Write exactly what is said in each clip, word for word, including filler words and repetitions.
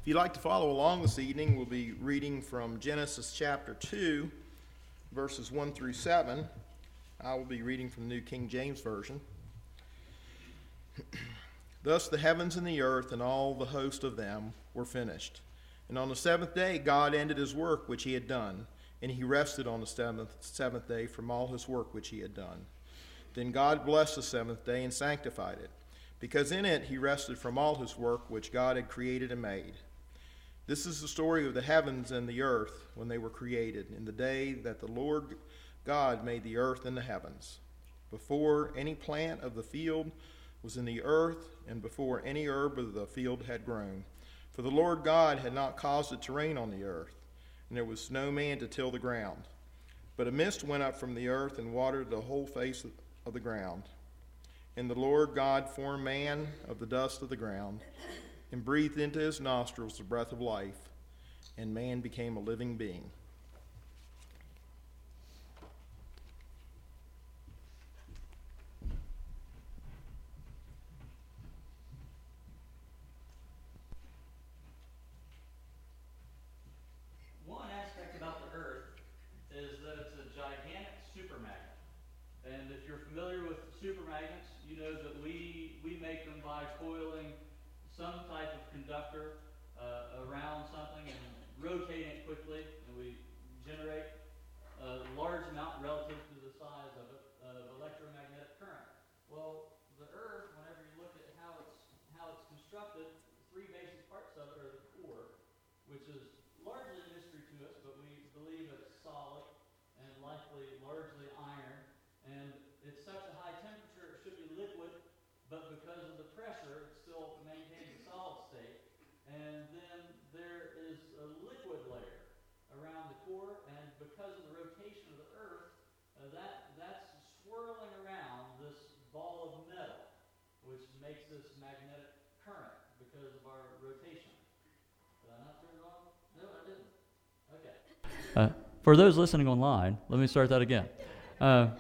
you'd like to follow along this evening, we'll be reading from Genesis chapter two, verses one through seven. I will be reading from the New King James Version. Thus the heavens and the earth and all the host of them were finished. And on the seventh day God ended his work which he had done, and he rested on the seventh, seventh day from all his work which he had done. Then God blessed the seventh day and sanctified it, because in it he rested from all his work which God had created and made. This is the story of the heavens and the earth when they were created, in the day that the Lord God made the earth and the heavens, before any plant of the field was in the earth, and before any herb of the field had grown. For the Lord God had not caused it to rain on the earth, and there was no man to till the ground. But a mist went up from the earth and watered the whole face of the ground. And the Lord God formed man of the dust of the ground, and breathed into his nostrils the breath of life, and man became a living being. Some type of conductor uh, around something and rotating it quickly, and we generate a large amount relative to the size of it of electromagnetic current. Well, the Earth, whenever you look at how it's how it's constructed, three basic parts of it are the core, which is largely a mystery to us, but we believe it's solid and likely largely iron, and it's such a high temperature it should be liquid, but because of the pressure, it still maintains a solid state. And then there is a liquid layer around the core, and because of the rotation of the Earth, uh, that that's swirling around this ball of metal, which makes this magnetic current because of our rotation. Did I not turn it on? No, I didn't. Okay. Uh, for those listening online, let me start that again. Uh,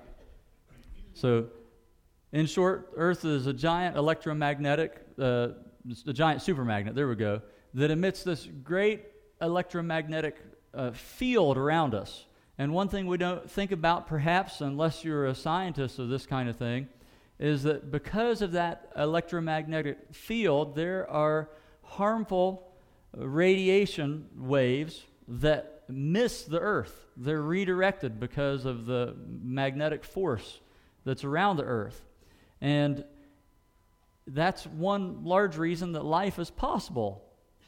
so. In short, Earth is a giant electromagnetic, uh, a giant supermagnet, there we go, that emits this great electromagnetic uh, field around us. And one thing we don't think about, perhaps, unless you're a scientist of this kind of thing, is that because of that electromagnetic field, there are harmful radiation waves that miss the Earth. They're redirected because of the magnetic force that's around the Earth. And that's one large reason that life is possible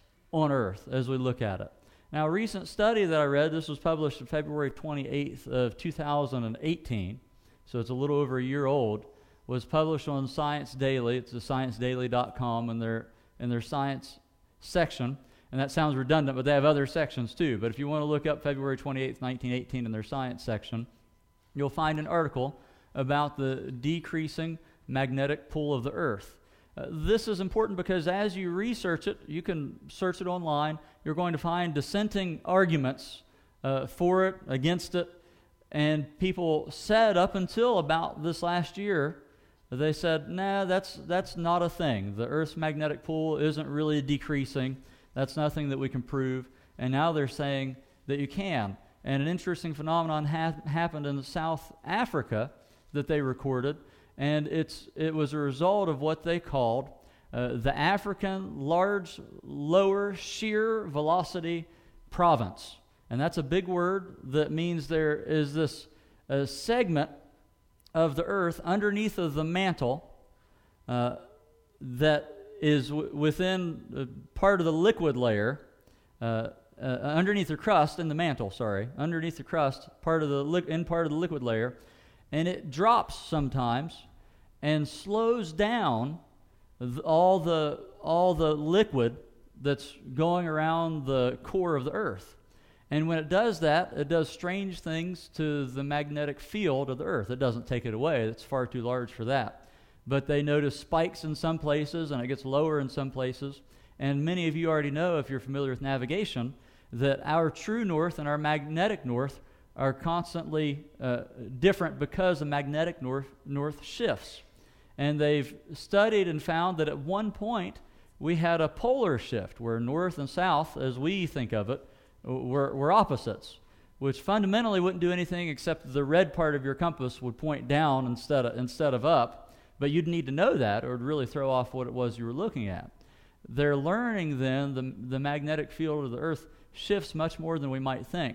on Earth as we look at it. Now, a recent study that I read, this was published on February twenty-eighth of two thousand eighteen, so it's a little over a year old, was published on Science Daily. It's the science daily dot com in their, in their science section. And that sounds redundant, but they have other sections too. But if you want to look up February twenty-eighth, nineteen eighteen in their science section, you'll find an article about the decreasing magnetic pull of the Earth. Uh, this is important because as you research it, you can search it online, you're going to find dissenting arguments uh, for it, against it, and people said up until about this last year, they said, nah, that's that's not a thing. The Earth's magnetic pull isn't really decreasing. That's nothing that we can prove. And now they're saying that you can. And an interesting phenomenon ha- happened in South Africa that they recorded, and it's it was a result of what they called uh, the African Large Lower Shear Velocity Province. And that's a big word that means there is this uh, segment of the Earth underneath of the mantle uh, that is w- within uh, part of the liquid layer, uh, uh, underneath the crust in the mantle, sorry, underneath the crust, part of the li- in part of the liquid layer, and it drops sometimes and slows down th- all the all the liquid that's going around the core of the Earth. And when it does that, it does strange things to the magnetic field of the Earth. It doesn't take it away. It's far too large for that. But they notice spikes in some places, and it gets lower in some places. And many of you already know, if you're familiar with navigation, that our true north and our magnetic north are constantly uh, different because the magnetic north, north shifts. And they've studied and found that at one point, we had a polar shift where north and south, as we think of it, were, were opposites, which fundamentally wouldn't do anything except the red part of your compass would point down instead of, instead of up, but you'd need to know that or it would really throw off what it was you were looking at. They're learning then the, the magnetic field of the earth shifts much more than we might think.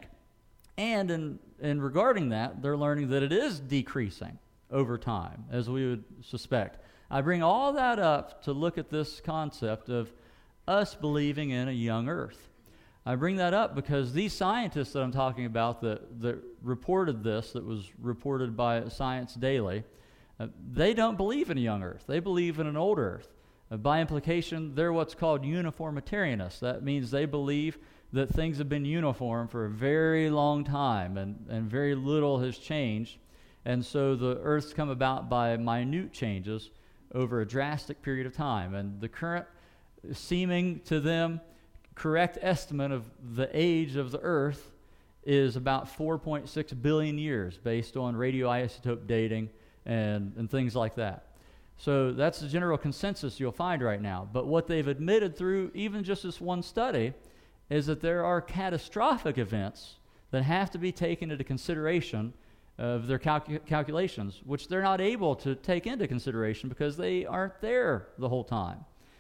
And in, in regarding that, they're learning that it is decreasing over time, as we would suspect. I bring all that up to look at this concept of us believing in a young earth. I bring that up because these scientists that I'm talking about that, that reported this, that was reported by Science Daily, uh, they don't believe in a young earth. They believe in an old earth. Uh, by implication, they're what's called uniformitarianists. That means they believe that things have been uniform for a very long time and, and very little has changed. And so the earth's come about by minute changes over a drastic period of time. And the current seeming to them correct estimate of the age of the earth is about four point six billion years based on radioisotope dating and, and things like that. So that's the general consensus you'll find right now. But what they've admitted through even just this one study is that there are catastrophic events that have to be taken into consideration of their calcu- calculations, which they're not able to take into consideration because they aren't there the whole time.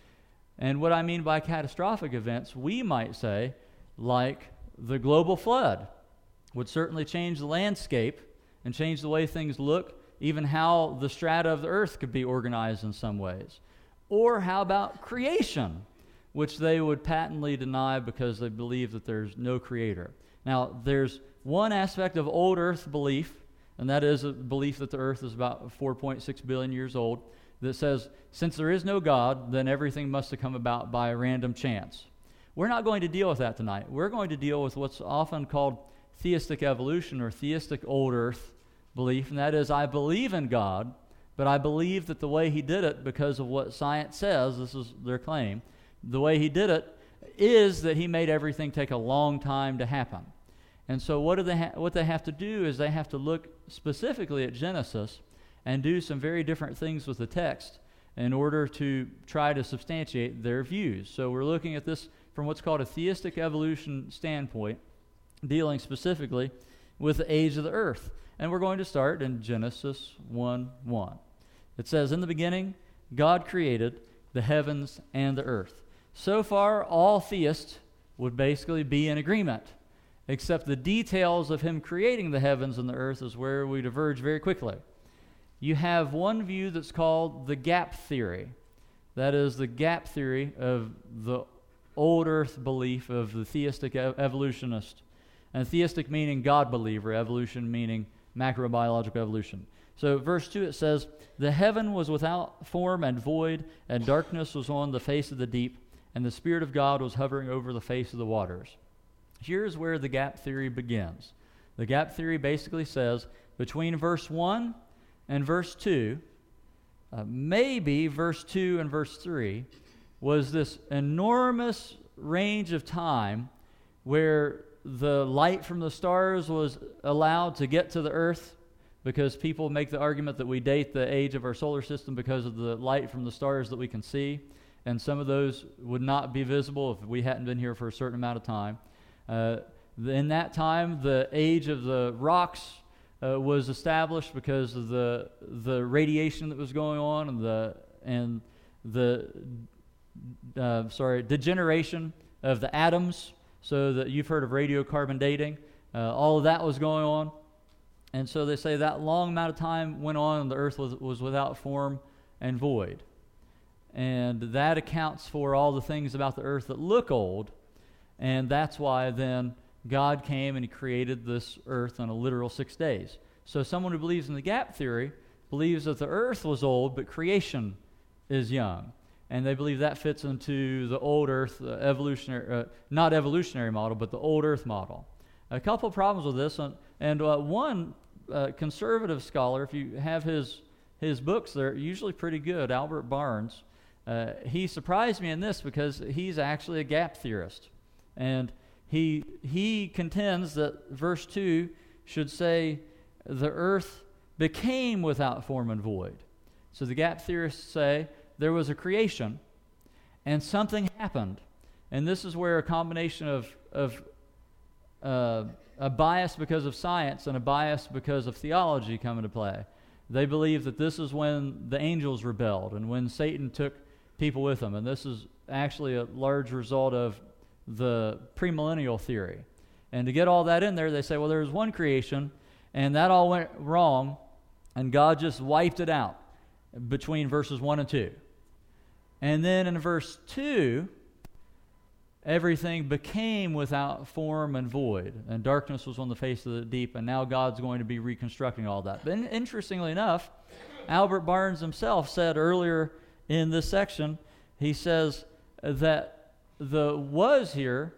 And what I mean by catastrophic events, we might say, like the global flood, would certainly change the landscape and change the way things look, even how the strata of the earth could be organized in some ways. Or how about creation, which they would patently deny because they believe that there's no creator. Now, there's one aspect of old earth belief, and that is a belief that the earth is about four point six billion years old, that says, since there is no God, then everything must have come about by a random chance. We're not going to deal with that tonight. We're going to deal with what's often called theistic evolution or theistic old earth belief, and that is, I believe in God, but I believe that the way he did it, because of what science says, this is their claim, the way he did it is that he made everything take a long time to happen. And so what do they ha- what they have to do is they have to look specifically at Genesis and do some very different things with the text in order to try to substantiate their views. So we're looking at this from what's called a theistic evolution standpoint, dealing specifically with the age of the earth. And we're going to start in Genesis one one. It says, in the beginning, God created the heavens and the earth. So far, all theists would basically be in agreement, except the details of him creating the heavens and the earth is where we diverge very quickly. You have one view that's called the gap theory. That is the gap theory of the old earth belief of the theistic evolutionist. And theistic meaning God believer, evolution meaning macrobiological evolution. So verse two, it says, the heaven was without form and void, and darkness was on the face of the deep, and the Spirit of God was hovering over the face of the waters. Here's where the gap theory begins. The gap theory basically says, between verse one and verse two, uh, maybe verse two and verse three, was this enormous range of time where the light from the stars was allowed to get to the earth, because people make the argument that we date the age of our solar system because of the light from the stars that we can see, and some of those would not be visible if we hadn't been here for a certain amount of time. Uh, in that time, the age of the rocks uh, was established because of the the radiation that was going on and the and the uh, sorry degeneration of the atoms. So that you've heard of radiocarbon dating. Uh, all of that was going on. And so they say that long amount of time went on and the earth was, was without form and void. And that accounts for all the things about the earth that look old. And that's why then God came and he created this earth on a literal six days. So someone who believes in the gap theory believes that the earth was old, but creation is young. And they believe that fits into the old earth uh, evolutionary, uh, not evolutionary model, but the old earth model. A couple of problems with this, and, and uh, one uh, conservative scholar, if you have his his books, they're usually pretty good, Albert Barnes, uh, he surprised me in this because he's actually a gap theorist. And he he contends that verse two should say, the earth became without form and void. So the gap theorists say, there was a creation, and something happened. And this is where a combination of, of uh, a bias because of science and a bias because of theology come into play. They believe that this is when the angels rebelled and when Satan took people with him. And this is actually a large result of the premillennial theory. And to get all that in there, they say, well, there was one creation, and that all went wrong, and God just wiped it out between verses one and two. And then in verse two, everything became without form and void, and darkness was on the face of the deep, and now God's going to be reconstructing all that. But in, interestingly enough, Albert Barnes himself said earlier in this section, he says that the was here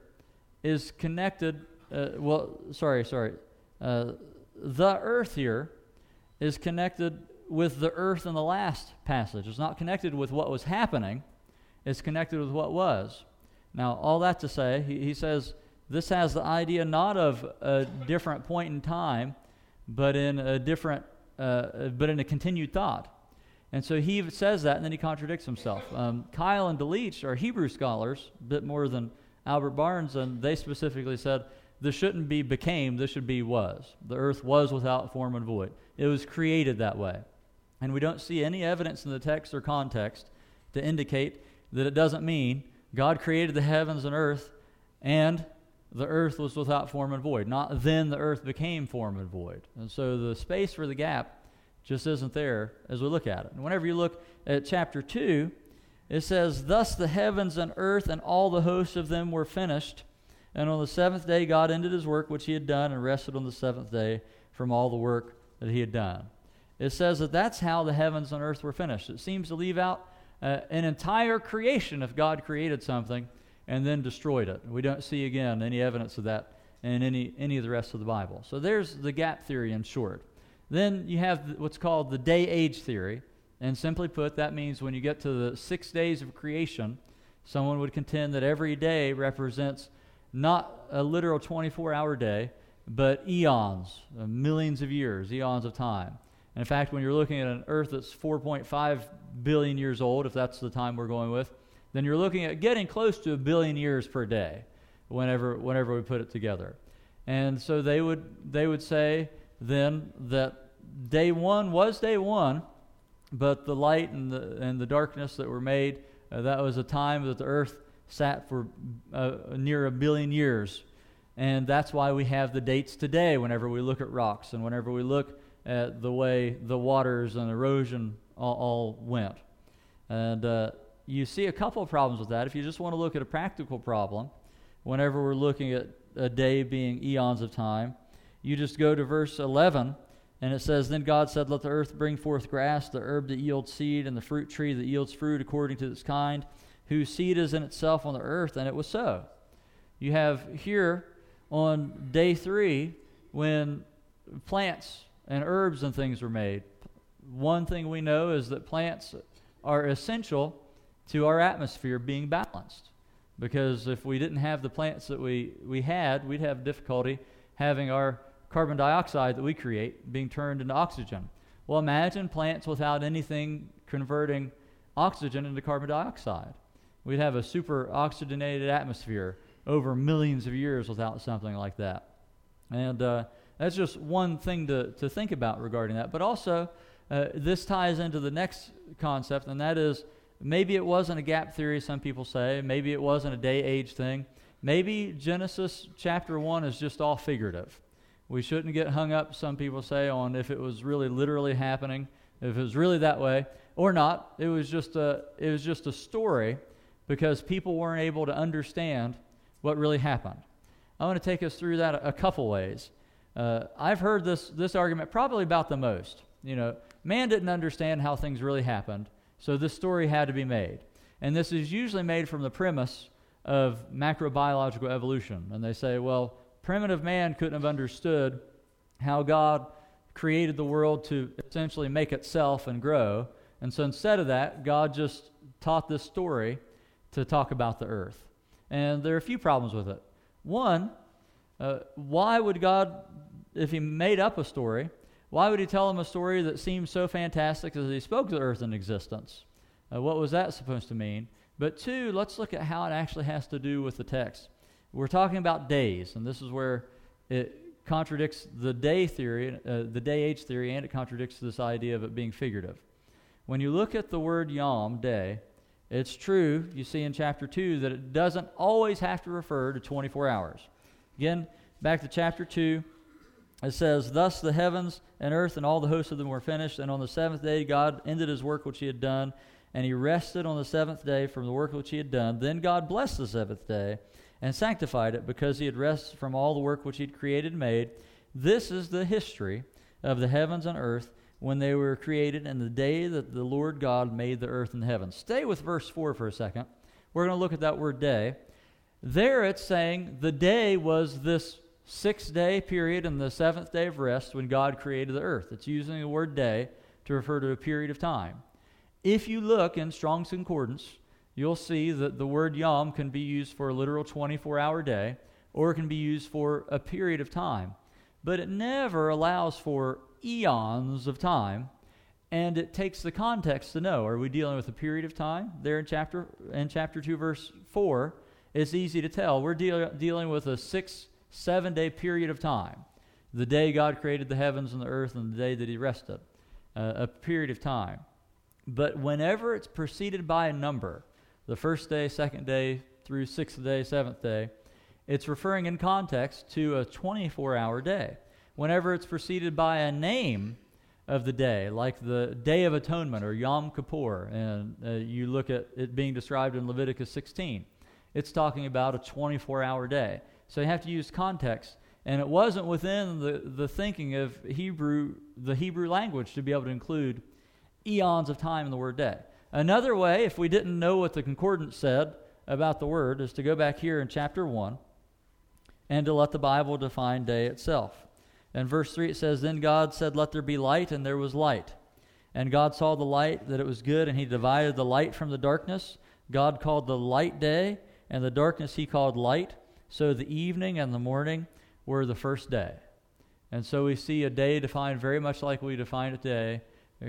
is connected, uh, well, sorry, sorry, uh, the earth here is connected with the earth in the last passage. It's not connected with what was happening, it's connected with what was. Now, all that to say, he, he says this has the idea not of a different point in time, but in a different, uh, but in a continued thought. And so he says that, and then he contradicts himself. Um, Kyle and Delitzsch are Hebrew scholars, a bit more than Albert Barnes, and they specifically said this shouldn't be became, this should be was. The earth was without form and void. It was created that way. And we don't see any evidence in the text or context to indicate that it doesn't mean God created the heavens and earth, and the earth was without form and void. Not then the earth became form and void. And so the space for the gap just isn't there as we look at it. And whenever you look at chapter two, it says, thus the heavens and earth and all the hosts of them were finished. And on the seventh day God ended his work which he had done and rested on the seventh day from all the work that he had done. It says that that's how the heavens and earth were finished. It seems to leave out uh, an entire creation if God created something and then destroyed it. We don't see, again, any evidence of that in any, any of the rest of the Bible. So there's the gap theory in short. Then you have what's called the day-age theory, and simply put, that means when you get to the six days of creation, someone would contend that every day represents not a literal twenty-four hour day, but eons, uh, millions of years, eons of time. And in fact, when you're looking at an earth that's four point five billion years old, if that's the time we're going with, then you're looking at getting close to a billion years per day whenever whenever we put it together. And so they would they would say then that day one was day one, but the light and the and the darkness that were made, uh, that was a time that the earth sat for uh, near a billion years. And that's why we have the dates today whenever we look at rocks and whenever we look at the way the waters and erosion all, all went. And uh, you see a couple of problems with that. If you just want to look at a practical problem, whenever we're looking at a day being eons of time, you just go to verse eleven, and it says, then God said, let the earth bring forth grass, the herb that yields seed, and the fruit tree that yields fruit according to its kind, whose seed is in itself on the earth, and it was so. You have here on day three, when plants and herbs and things were made, one thing we know is that plants are essential to our atmosphere being balanced. Because if we didn't have the plants that we, we had, we'd have difficulty having our carbon dioxide that we create being turned into oxygen. Well, imagine plants without anything converting oxygen into carbon dioxide. We'd have a super oxygenated atmosphere over millions of years without something like that. And uh, that's just one thing to, to think about regarding that. But also, uh, this ties into the next concept, and that is maybe it wasn't a gap theory, some people say. Maybe it wasn't a day-age thing. Maybe Genesis chapter one is just all figurative. We shouldn't get hung up, some people say, on if it was really literally happening, if it was really that way, or not. It was just a, it was just a story because people weren't able to understand what really happened. I want to take us through that a, a couple ways. Uh, I've heard this, this argument probably about the most. You know, man didn't understand how things really happened, so this story had to be made. And this is usually made from the premise of macrobiological evolution. And they say, well, primitive man couldn't have understood how God created the world to essentially make itself and grow. And so instead of that, God just taught this story to talk about the earth. And there are a few problems with it. One, uh, why would God, if he made up a story, why would he tell them a story that seemed so fantastic as he spoke the earth in existence? Uh, what was that supposed to mean? But two, let's look at how it actually has to do with the text. We're talking about days, and this is where it contradicts the day theory, uh, the day-age theory, and it contradicts this idea of it being figurative. When you look at the word yom, day, it's true, you see in chapter two, that it doesn't always have to refer to twenty-four hours. Again, back to chapter two, it says, "Thus the heavens and earth and all the hosts of them were finished, and on the seventh day God ended his work which he had done, and he rested on the seventh day from the work which he had done. Then God blessed the seventh day and sanctified it, because he had rested from all the work which he had created and made. This is the history of the heavens and earth when they were created, and the day that the Lord God made the earth and the heavens." Stay with verse four for a second. We're going to look at that word day. There it's saying the day was this six-day period and the seventh day of rest when God created the earth. It's using the word day to refer to a period of time. If you look in Strong's Concordance, you'll see that the word yom can be used for a literal twenty-four hour day, or it can be used for a period of time. But it never allows for eons of time, and it takes the context to know, are we dealing with a period of time? There in chapter in chapter two, verse four, it's easy to tell. We're deal, dealing with a six, seven-day period of time. The day God created the heavens and the earth, and the day that he rested. Uh, a period of time. But whenever it's preceded by a number, the first day, second day, through sixth day, seventh day, it's referring in context to a twenty-four hour day. Whenever it's preceded by a name of the day, like the Day of Atonement or Yom Kippur, and uh, you look at it being described in Leviticus sixteen, it's talking about a twenty-four hour day. So you have to use context. And it wasn't within the, the thinking of Hebrew, the Hebrew language, to be able to include eons of time in the word day. Another way, if we didn't know what the concordance said about the word, is to go back here in chapter one and to let the Bible define day itself. In verse three it says, "Then God said, let there be light, and there was light. And God saw the light, that it was good, and he divided the light from the darkness. God called the light day, and the darkness he called light. So the evening and the morning were the first day." And so we see a day defined very much like we define it today,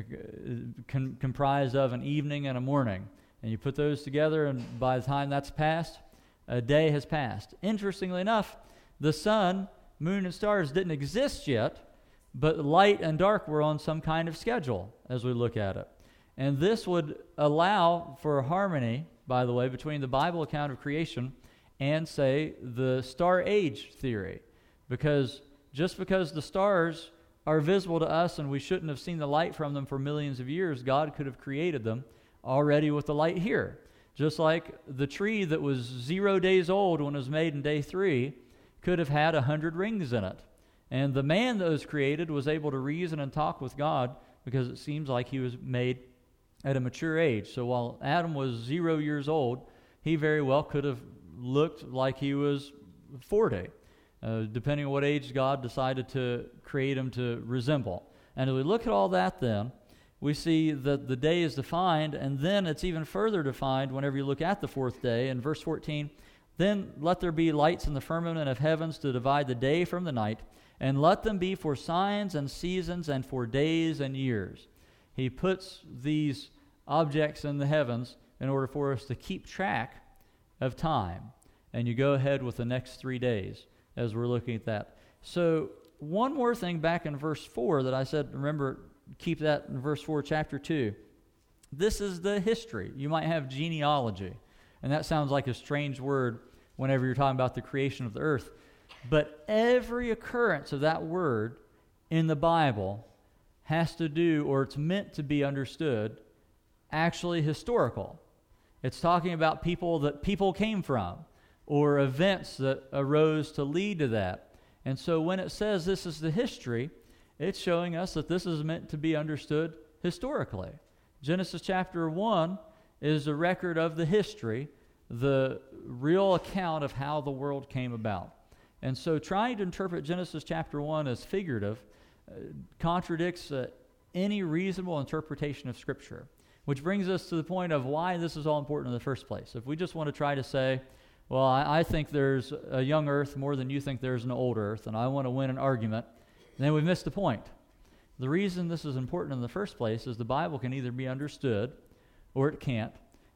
com- comprised of an evening and a morning. And you put those together, and by the time that's passed, a day has passed. Interestingly enough, the sun, moon, and stars didn't exist yet, but light and dark were on some kind of schedule as we look at it. And this would allow for harmony, by the way, between the Bible account of creation and, say, the star age theory. Because just because the stars are visible to us and we shouldn't have seen the light from them for millions of years, God could have created them already with the light here. Just like the tree that was zero days old when it was made in day three could have had a hundred rings in it. And the man that was created was able to reason and talk with God because it seems like he was made at a mature age. So while Adam was zero years old, he very well could have looked like he was forty, uh, depending on what age God decided to create him to resemble. And if we look at all that then, we see that the day is defined, and then it's even further defined whenever you look at the fourth day. In verse fourteen, "Then let there be lights in the firmament of heavens to divide the day from the night, and let them be for signs and seasons and for days and years." He puts these objects in the heavens in order for us to keep track of time. And you go ahead with the next three days as we're looking at that. So one more thing back in verse four that I said, remember, keep that in verse four, chapter two. This is the history. You might have genealogy, and that sounds like a strange word whenever you're talking about the creation of the earth. But every occurrence of that word in the Bible has to do, or it's meant to be understood, actually historical. It's talking about people that people came from, or events that arose to lead to that. And so when it says this is the history, it's showing us that this is meant to be understood historically. Genesis chapter one is a record of the history, the real account of how the world came about. And so trying to interpret Genesis chapter one as figurative uh, contradicts uh, any reasonable interpretation of Scripture, which brings us to the point of why this is all important in the first place. If we just want to try to say, well, I, I think there's a young earth more than you think there's an old earth, and I want to win an argument, then we've missed the point. The reason this is important in the first place is the Bible can either be understood or it can't.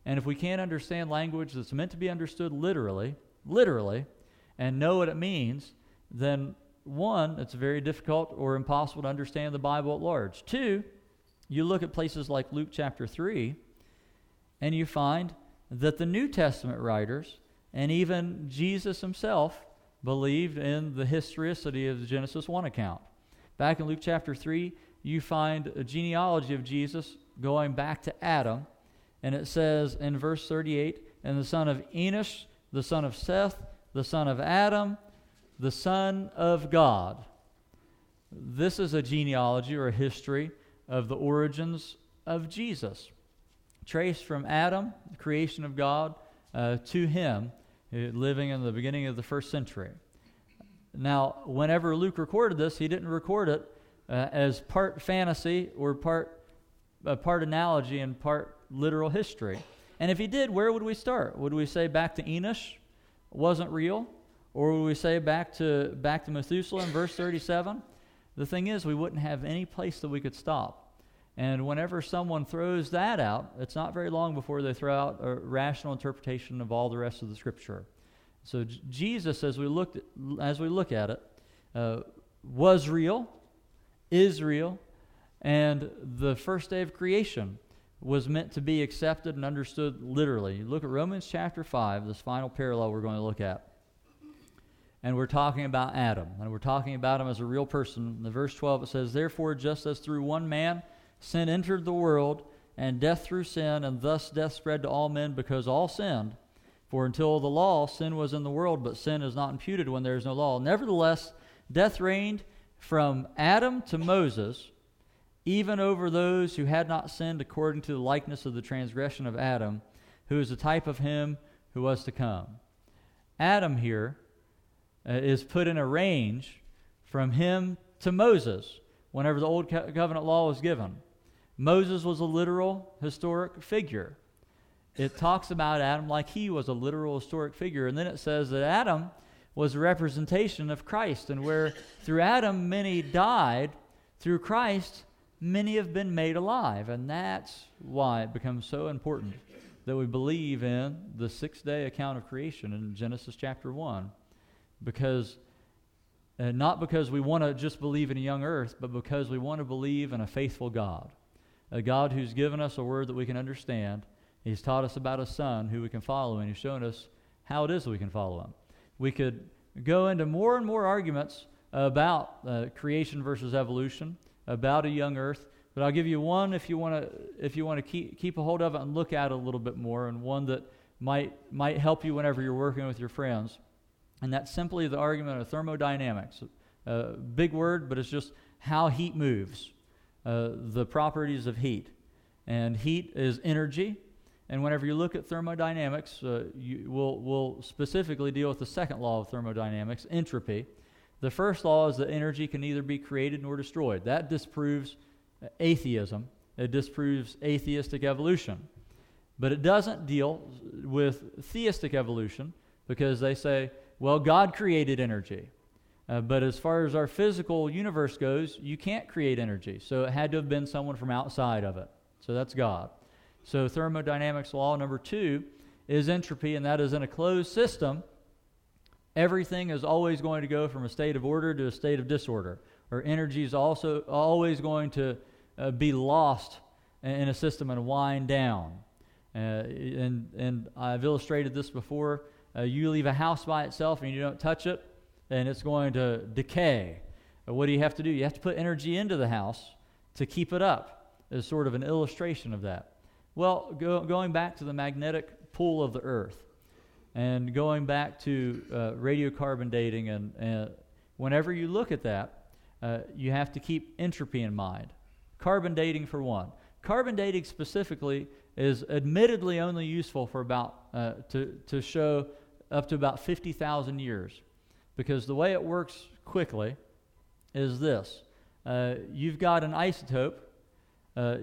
And if we can't understand language that's meant to be understood literally, literally, and know what it means, then one, it's very difficult or impossible to understand the Bible at large. Two, you look at places like Luke chapter three, and you find that the New Testament writers, and even Jesus himself, believed in the historicity of the Genesis one account. Back in Luke chapter three, you find a genealogy of Jesus going back to Adam, and it says in verse thirty-eight, and the son of Enosh, the son of Seth, the son of Adam, the son of God. This is a genealogy or a history of the origins of Jesus, traced from Adam, the creation of God, uh, to him, living in the beginning of the first century. Now, whenever Luke recorded this, he didn't record it uh, as part fantasy or part uh, part analogy and part literal history. And if he did, where would we start? Would we say back to Enosh wasn't real? Or would we say back to back to Methuselah in verse thirty-seven? The thing is, we wouldn't have any place that we could stop. And whenever someone throws that out, it's not very long before they throw out a rational interpretation of all the rest of the Scripture. So J- Jesus, as we looked at, as we look at it, uh, was real, is real, and the first day of creation was meant to be accepted and understood literally. You look at Romans chapter five, this final parallel we're going to look at. And we're talking about Adam, and we're talking about him as a real person. In the verse twelve, it says, "Therefore, just as through one man sin entered the world, and death through sin, and thus death spread to all men because all sinned. For until the law, sin was in the world, but sin is not imputed when there is no law. Nevertheless, death reigned from Adam to Moses, even over those who had not sinned according to the likeness of the transgression of Adam, who is a type of him who was to come." Adam here uh, is put in a range from him to Moses whenever the Old Co- Covenant law was given. Moses was a literal historic figure. It talks about Adam like he was a literal historic figure. And then it says that Adam was a representation of Christ. And where through Adam many died, through Christ many have been made alive. And that's why it becomes so important that we believe in the six-day account of creation in Genesis chapter one. Because, uh, not because we want to just believe in a young earth, but because we want to believe in a faithful God. A God who's given us a word that we can understand. He's taught us about a son who we can follow, and he's shown us how it is that we can follow him. We could go into more and more arguments about uh, creation versus evolution, about a young earth, but I'll give you one if you want to if you want to keep keep a hold of it and look at it a little bit more, and one that might might help you whenever you're working with your friends. And that's simply the argument of thermodynamics. A big word, but it's just how heat moves, uh, the properties of heat. And heat is energy. And whenever you look at thermodynamics, uh, you, we'll, we'll specifically deal with the second law of thermodynamics, entropy. The first law is that energy can neither be created nor destroyed. That disproves atheism. It disproves atheistic evolution. But it doesn't deal with theistic evolution because they say, well, God created energy. Uh, but as far as our physical universe goes, you can't create energy. So it had to have been someone from outside of it. So that's God. So thermodynamics law number two is entropy, and that is in a closed system, everything is always going to go from a state of order to a state of disorder. Or energy is also always going to uh, be lost in a system and wind down. Uh, and, and I've illustrated this before. Uh, you leave a house by itself and you don't touch it, and it's going to decay. Uh, what do you have to do? You have to put energy into the house to keep it up, as sort of an illustration of that. Well, go, going back to the magnetic pull of the earth, and going back to uh, radiocarbon dating, and, and whenever you look at that, uh, you have to keep entropy in mind. Carbon dating for one. Carbon dating specifically is admittedly only useful for about, uh, to, to show up to about fifty thousand years. Because the way it works quickly is this. Uh, you've got an isotope, uh,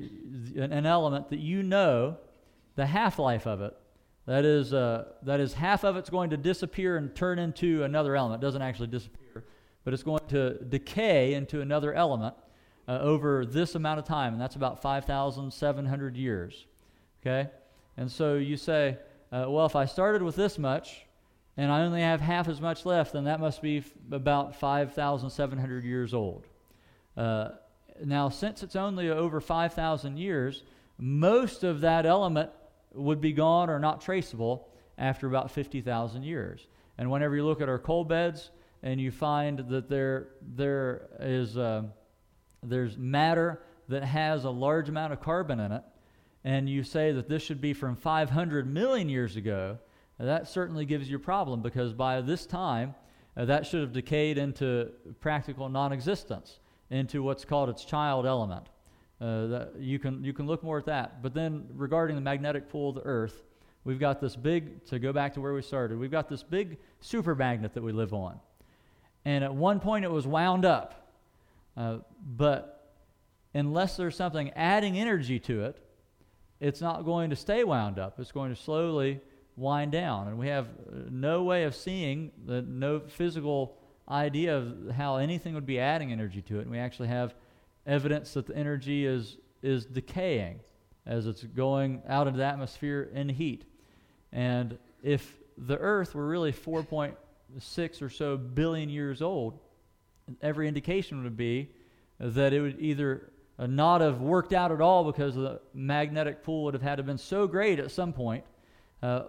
an element that you know the half-life of it. That is, uh, that is half of it's going to disappear and turn into another element. It doesn't actually disappear, but it's going to decay into another element uh, over this amount of time, and that's about five thousand seven hundred years. Okay? And so you say, uh, well, if I started with this much and I only have half as much left, then that must be f- about five thousand seven hundred years old. Uh, now, since it's only over five thousand years, most of that element would be gone or not traceable after about fifty thousand years. And whenever you look at our coal beds and you find that there there is uh, there's matter that has a large amount of carbon in it, and you say that this should be from five hundred million years ago, that certainly gives you a problem, because by this time, uh, that should have decayed into practical non-existence, into what's called its child element. Uh, that you can you can look more at that. But then regarding the magnetic pull of the Earth, we've got this big, to go back to where we started, we've got this big super magnet that we live on. And at one point it was wound up. Uh, but unless there's something adding energy to it, it's not going to stay wound up. It's going to slowly wind down. And we have no way of seeing, the, no physical idea of how anything would be adding energy to it. And we actually have evidence that the energy is is decaying as it's going out into the atmosphere in heat. And if the Earth were really four point six or so billion years old, every indication would be that it would either uh, not have worked out at all, because the magnetic pull would have had to have been so great at some point uh,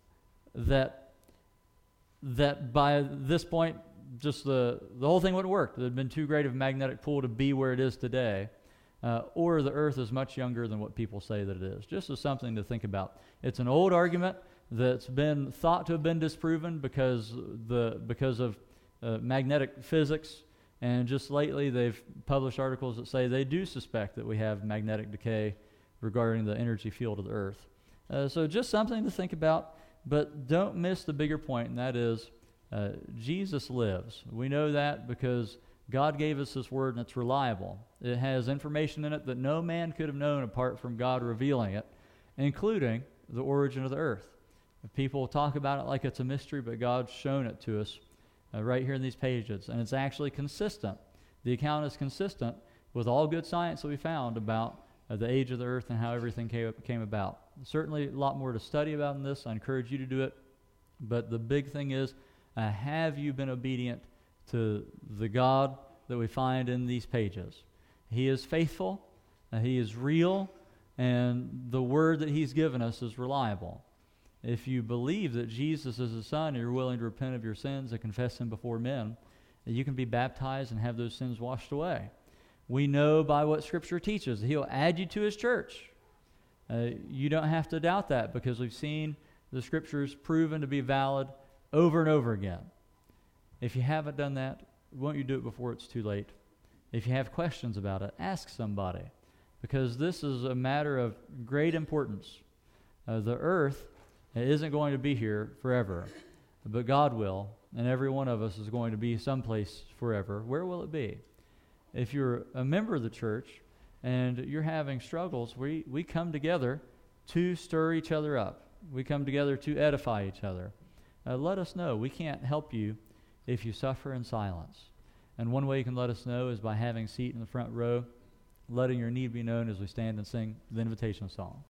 that that by this point just the, the whole thing wouldn't work. There had been too great of a magnetic pull to be where it is today. Uh, or the Earth is much younger than what people say that it is. Just as something to think about. It's an old argument that's been thought to have been disproven because the because of uh, magnetic physics, and just lately they've published articles that say they do suspect that we have magnetic decay regarding the energy field of the Earth. Uh, so just something to think about, but don't miss the bigger point, and that is uh, Jesus lives. We know that because God gave us this word, and it's reliable. It has information in it that no man could have known apart from God revealing it, including the origin of the earth. People talk about it like it's a mystery, but God's shown it to us uh, right here in these pages, and it's actually consistent. The account is consistent with all good science that we found about uh, the age of the earth and how everything came, came about. Certainly a lot more to study about in this. I encourage you to do it, but the big thing is, uh, have you been obedient to the God that we find in these pages? He is faithful, uh, He is real, and the word that He's given us is reliable. If you believe that Jesus is the Son, and you're willing to repent of your sins and confess Him before men, you can be baptized and have those sins washed away. We know by what Scripture teaches, He'll add you to His church. Uh, you don't have to doubt that, because we've seen the Scriptures proven to be valid over and over again. If you haven't done that, won't you do it before it's too late? If you have questions about it, ask somebody, because this is a matter of great importance. Uh, the earth isn't going to be here forever, but God will, and every one of us is going to be someplace forever. Where will it be? If you're a member of the church and you're having struggles, we, we come together to stir each other up. We come together to edify each other. Uh, let us know. We can't help you if you suffer in silence. And one way you can let us know is by having a seat in the front row, letting your need be known as we stand and sing the invitation song.